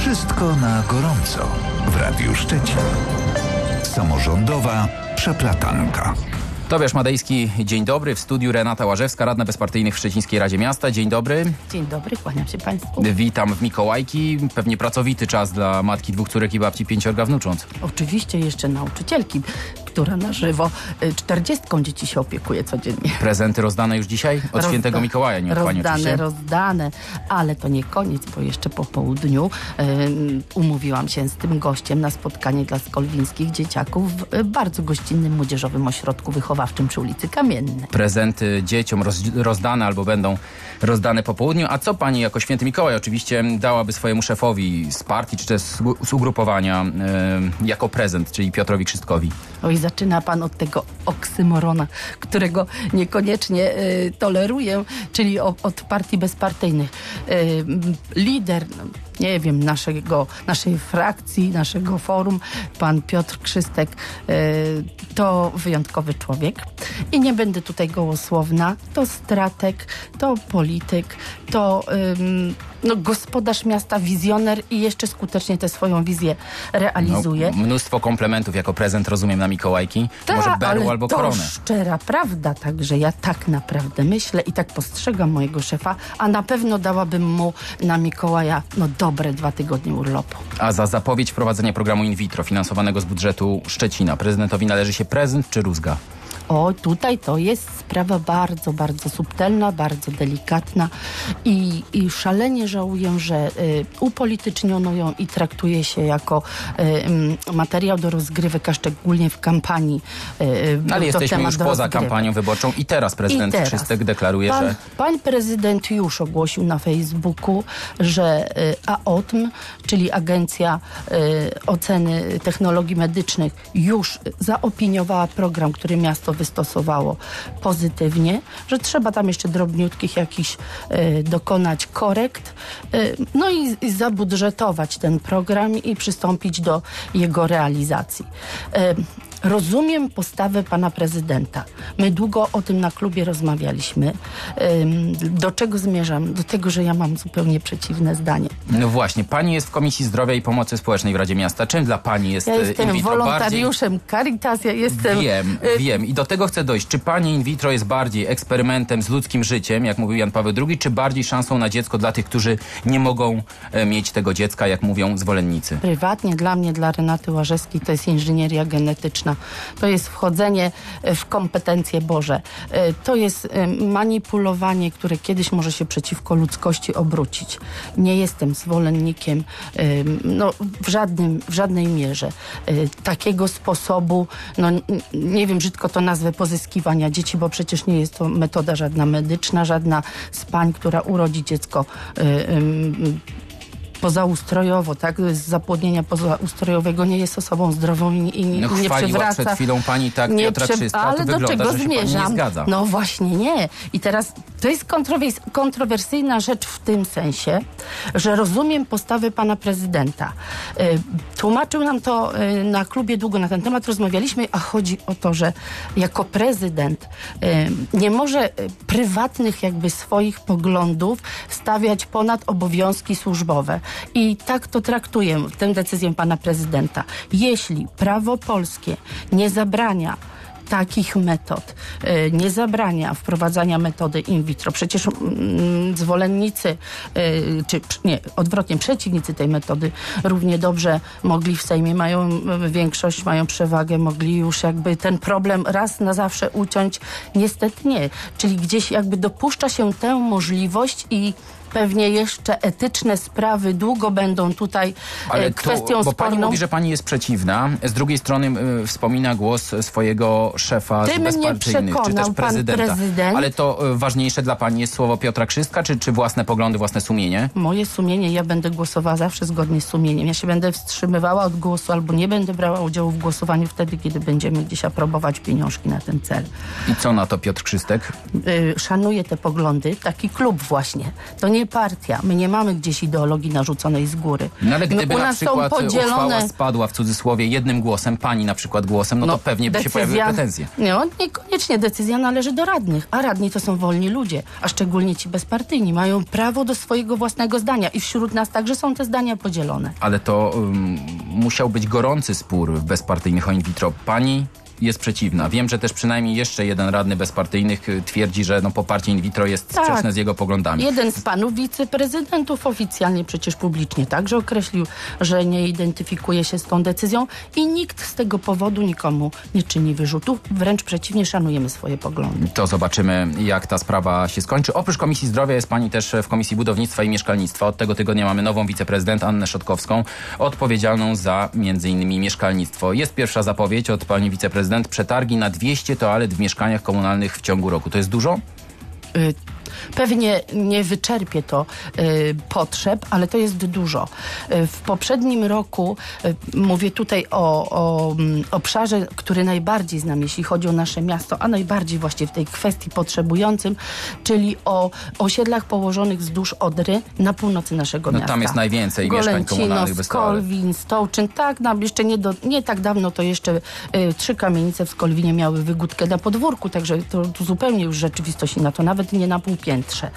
Wszystko na gorąco w Radiu Szczecin. Samorządowa przeplatanka. Tobiasz Madejski, dzień dobry. W studiu Renata Łażewska, radna bezpartyjnych w Szczecińskiej Radzie Miasta. Dzień dobry. Dzień dobry, kłaniam się Państwu. Witam w Mikołajki. Pewnie pracowity czas dla matki 2 córek i babci 5 wnucząt. Oczywiście jeszcze nauczycielki, która na żywo 40 dzieci się opiekuje codziennie. Prezenty rozdane już dzisiaj? Od świętego Mikołaja, nie odchłanie oczywiście. Rozdane, ale to nie koniec, bo jeszcze po południu umówiłam się z tym gościem na spotkanie dla skolwińskich dzieciaków w bardzo gościnnym młodzieżowym ośrodku wychowawczym przy ulicy Kamiennej. Prezenty dzieciom rozdane albo będą rozdane po południu. A co pani jako święty Mikołaj oczywiście dałaby swojemu szefowi z partii czy też z ugrupowania jako prezent, czyli Piotrowi Krzystkowi? Oj, zaczyna pan od tego oksymorona, którego niekoniecznie toleruję, czyli od partii bezpartyjnych. Lider, nie wiem, naszej frakcji, naszego forum, pan Piotr Krzystek, to wyjątkowy człowiek. I nie będę tutaj gołosłowna. To strateg, to polityk, to gospodarz miasta, wizjoner i jeszcze skutecznie tę swoją wizję realizuje. Mnóstwo komplementów jako prezent, rozumiem, na Mikołajki. Może berło albo koronę. To szczera prawda, także ja tak naprawdę myślę i tak postrzegam mojego szefa, a na pewno dałabym mu na Mikołaja dobre 2 tygodnie urlopu. A za zapowiedź wprowadzenia programu in vitro finansowanego z budżetu Szczecina prezydentowi należy się prezent czy rózga? O, tutaj to jest sprawa bardzo, bardzo subtelna, bardzo delikatna i szalenie żałuję, że upolityczniono ją i traktuje się jako materiał do rozgrywek, a szczególnie w kampanii. Ale jesteśmy już poza kampanią wyborczą i teraz prezydent Krzystek deklaruje, że... Pan prezydent już ogłosił na Facebooku, że AOTM, czyli Agencja Oceny Technologii Medycznych, już zaopiniowała program, który miasto wystosowało pozytywnie, że trzeba tam jeszcze drobniutkich jakichś dokonać korekt, i zabudżetować ten program i przystąpić do jego realizacji. Rozumiem postawę pana prezydenta. My długo o tym na klubie rozmawialiśmy. Do czego zmierzam? Do tego, że ja mam zupełnie przeciwne zdanie. No właśnie, pani jest w Komisji Zdrowia i Pomocy Społecznej w Radzie Miasta. Czym dla pani jest in vitro? Ja jestem wolontariuszem Caritas, ja jestem... Wiem. I do tego chcę dojść. Czy pani in vitro jest bardziej eksperymentem z ludzkim życiem, jak mówił Jan Paweł II, czy bardziej szansą na dziecko dla tych, którzy nie mogą mieć tego dziecka, jak mówią zwolennicy? Prywatnie dla mnie, dla Renaty Łażewskiej, to jest inżynieria genetyczna. To jest wchodzenie w kompetencje Boże. To jest manipulowanie, które kiedyś może się przeciwko ludzkości obrócić. Nie jestem zwolennikiem w żadnej mierze takiego sposobu, nie wiem, brzydko to nazwę, pozyskiwania dzieci, bo przecież nie jest to metoda żadna medyczna, żadna z pań, która urodzi dziecko pozaustrojowo, tak? Z zapłodnienia pozaustrojowego nie jest osobą zdrową i nie przywraca. Przed chwilą pani Piotra Krzystka, ale to do wygląda, czego że się zmierzam? pani nie zgadza. No właśnie nie. I teraz to jest kontrowersyjna rzecz w tym sensie, że rozumiem postawę pana prezydenta. Tłumaczył nam to na klubie, długo na ten temat rozmawialiśmy, a chodzi o to, że jako prezydent nie może prywatnych jakby swoich poglądów stawiać ponad obowiązki służbowe. I tak to traktuję, tę decyzję pana prezydenta. Jeśli prawo polskie nie zabrania takich metod, nie zabrania wprowadzania metody in vitro. Przecież zwolennicy, przeciwnicy tej metody równie dobrze mogli w Sejmie, mają większość, mają przewagę, mogli już jakby ten problem raz na zawsze uciąć. Niestety nie. Czyli gdzieś jakby dopuszcza się tę możliwość i pewnie jeszcze etyczne sprawy długo będą tutaj kwestią sporną. Bo pani mówi, że pani jest przeciwna. Z drugiej strony wspomina głos swojego szefa z bezpartyjnych, czy też prezydenta. Ale to ważniejsze dla pani jest słowo Piotra Krzystka, czy własne poglądy, własne sumienie? Moje sumienie, ja będę głosowała zawsze zgodnie z sumieniem. Ja się będę wstrzymywała od głosu albo nie będę brała udziału w głosowaniu wtedy, kiedy będziemy gdzieś aprobować pieniążki na ten cel. I co na to Piotr Krzystek? Szanuję te poglądy. Taki klub właśnie. To nie nie partia. My nie mamy gdzieś ideologii narzuconej z góry. No ale gdyby na przykład uchwała spadła w cudzysłowie jednym głosem, pani na przykład głosem, no to pewnie by się pojawiły pretensje. No, niekoniecznie decyzja należy do radnych, a radni to są wolni ludzie, a szczególnie ci bezpartyjni. Mają prawo do swojego własnego zdania i wśród nas także są te zdania podzielone. Ale to musiał być gorący spór bezpartyjnych o in vitro. Pani jest przeciwna. Wiem, że też przynajmniej jeszcze jeden radny bezpartyjnych twierdzi, że poparcie in vitro jest sprzeczne z jego poglądami. Jeden z panów wiceprezydentów oficjalnie przecież publicznie także określił, że nie identyfikuje się z tą decyzją i nikt z tego powodu nikomu nie czyni wyrzutów. Wręcz przeciwnie, szanujemy swoje poglądy. To zobaczymy, jak ta sprawa się skończy. Oprócz Komisji Zdrowia jest pani też w Komisji Budownictwa i Mieszkalnictwa. Od tego tygodnia mamy nową wiceprezydent Annę Szotkowską, odpowiedzialną za m.in. mieszkalnictwo. Jest pierwsza zapowiedź od pani wiceprezydent. Przetargi na 200 toalet w mieszkaniach komunalnych w ciągu roku. To jest dużo? Pewnie nie wyczerpie to potrzeb, ale to jest dużo. W poprzednim roku, mówię tutaj o obszarze, który najbardziej znam, jeśli chodzi o nasze miasto, a najbardziej właśnie w tej kwestii potrzebującym, czyli o osiedlach położonych wzdłuż Odry na północy naszego miasta. Tam jest najwięcej mieszkań komunalnych bez toalet. Skolwin, Stołczyn, tak, jeszcze nie tak dawno to jeszcze 3 kamienice w Skolwinie miały wygódkę na podwórku, także to zupełnie już rzeczywistość inna, to nawet nie na półpiętrze.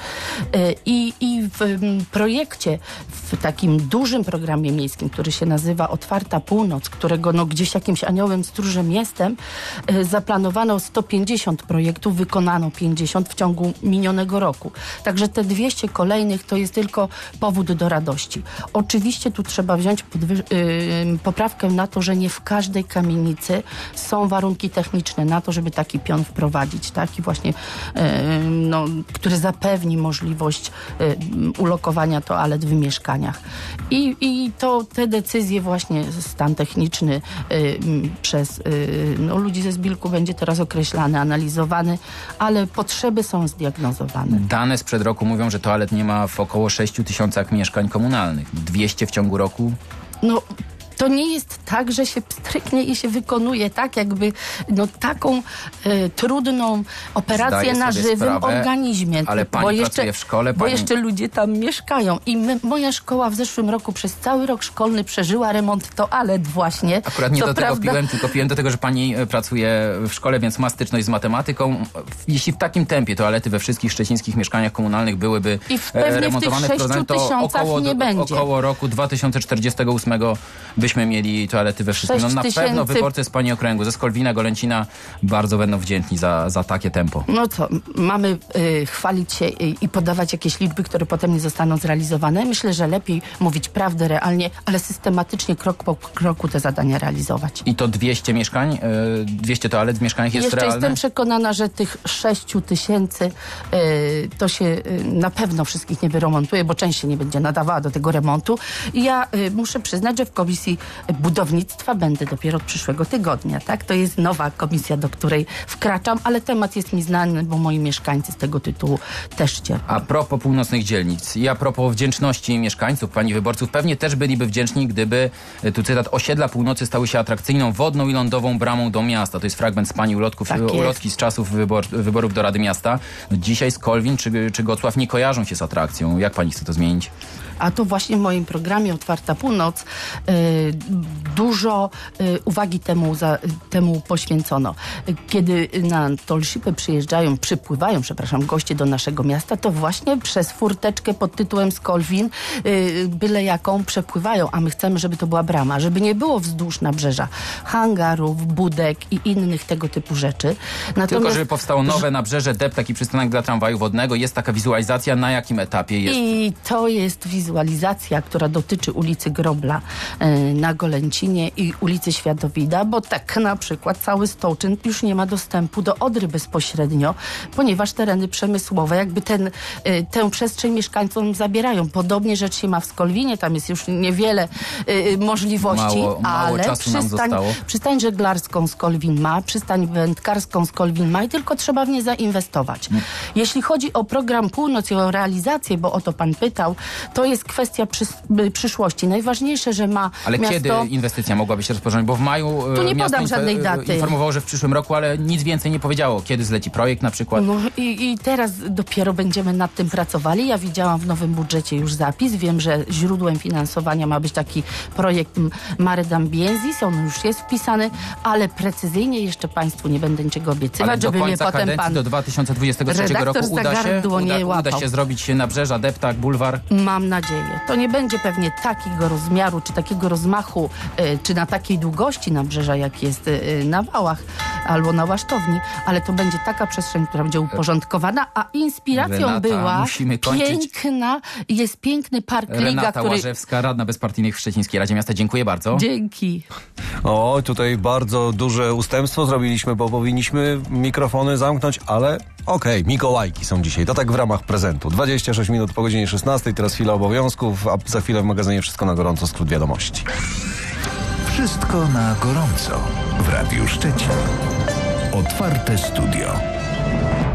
I w projekcie, w takim dużym programie miejskim, który się nazywa Otwarta Północ, którego gdzieś jakimś aniołem stróżem jestem, zaplanowano 150 projektów, wykonano 50 w ciągu minionego roku. Także te 200 kolejnych to jest tylko powód do radości. Oczywiście tu trzeba wziąć poprawkę na to, że nie w każdej kamienicy są warunki techniczne na to, żeby taki pion wprowadzić. Taki właśnie, który zapewni możliwość ulokowania toalet w mieszkaniach. I te decyzje właśnie, stan techniczny przez ludzi ze Zbilku będzie teraz określany, analizowany, ale potrzeby są zdiagnozowane. Dane sprzed roku mówią, że toalet nie ma w około 6 000 mieszkań komunalnych. 200 w ciągu roku? To nie jest tak, że się stryknie i się wykonuje tak, jakby taką trudną operację na żywym organizmie. Ale pani pracuje w szkole. Bo jeszcze ludzie tam mieszkają. I moja szkoła w zeszłym roku przez cały rok szkolny przeżyła remont toalet właśnie. Akurat nie do tego piłem, tylko piłem do tego, że pani pracuje w szkole, więc ma styczność z matematyką. Jeśli w takim tempie toalety we wszystkich szczecińskich mieszkaniach komunalnych byłyby remontowane, około roku 2048 byśmy mieli toalety we wszystkim. Na pewno wyborcy z pani okręgu, ze Skolwina, Golęcina bardzo będą wdzięczni za takie tempo. Mamy chwalić się i podawać jakieś liczby, które potem nie zostaną zrealizowane. Myślę, że lepiej mówić prawdę realnie, ale systematycznie, krok po kroku te zadania realizować. I to 200 mieszkań, 200 toalet w mieszkaniach jest realne? Jestem przekonana, że tych 6 000 to się na pewno wszystkich nie wyremontuje, bo część się nie będzie nadawała do tego remontu. I ja muszę przyznać, że w Komisji Budownictwa będę dopiero od przyszłego tygodnia, tak? To jest nowa komisja, do której wkraczam, ale temat jest mi znany, bo moi mieszkańcy z tego tytułu też cierpią. A propos północnych dzielnic i a propos wdzięczności mieszkańców, pani wyborców, pewnie też byliby wdzięczni, gdyby, tu cytat, osiedla północy stały się atrakcyjną wodną i lądową bramą do miasta. To jest fragment z pani ulotki z czasów wyborów do Rady Miasta. Dzisiaj Skolwin czy Gocław nie kojarzą się z atrakcją. Jak pani chce to zmienić? A to właśnie w moim programie Otwarta Północ dużo uwagi temu poświęcono. Kiedy na Tolsipę przypływają goście do naszego miasta, to właśnie przez furteczkę pod tytułem Skolwin byle jaką przepływają, a my chcemy, żeby to była brama, żeby nie było wzdłuż nabrzeża hangarów, budek i innych tego typu rzeczy. Tylko żeby powstało nowe nabrzeże, taki przystanek dla tramwaju wodnego. Jest taka wizualizacja, na jakim etapie jest? I to jest wizualizacja, która dotyczy ulicy Grobla na Golęcinie i ulicy Światowida, bo tak na przykład cały Stołczyn już nie ma dostępu do Odry bezpośrednio, ponieważ tereny przemysłowe jakby tę przestrzeń mieszkańcom zabierają. Podobnie rzecz się ma w Skolwinie, tam jest już niewiele możliwości, mało ale czasu nam zostało. Przystań żeglarską Skolwin ma, przystań wędkarską Skolwin ma i tylko trzeba w nie zainwestować. Jeśli chodzi o program Północ i o realizację, bo o to pan pytał, to jest kwestia przyszłości. Najważniejsze, że ma ale Kiedy inwestycja mogłaby się rozpocząć? Bo w maju tu nie podam żadnej daty. Informowało, że w przyszłym roku, ale nic więcej nie powiedziało. Kiedy zleci projekt na przykład? No i teraz dopiero będziemy nad tym pracowali. Ja widziałam w nowym budżecie już zapis. Wiem, że źródłem finansowania ma być taki projekt Mare d'Ambiensis. On już jest wpisany, ale precyzyjnie jeszcze Państwu nie będę niczego obiecywać, ale żeby do mnie końca potem pan do 2023 roku uda się zrobić Nabrzeża, Deptak, Bulwar? Mam nadzieję. To nie będzie pewnie takiego rozmiaru, czy takiego rozmachu, czy na takiej długości Nabrzeża, jak jest na Wałach albo na Łasztowni, ale to będzie taka przestrzeń, która będzie uporządkowana, a inspiracją była jest piękny park Liga, Renata Łażewska, radna bezpartyjnych w Szczecińskiej Radzie Miasta. Dziękuję bardzo. Dzięki. O, tutaj bardzo duże ustępstwo zrobiliśmy, bo powinniśmy mikrofony zamknąć, ale okej, Mikołajki są dzisiaj. To tak w ramach prezentu. 26 minut po godzinie 16, teraz chwila obowiązków, a za chwilę w magazynie Wszystko na gorąco, skrót wiadomości. Wszystko na gorąco w Radiu Szczecin. Otwarte studio.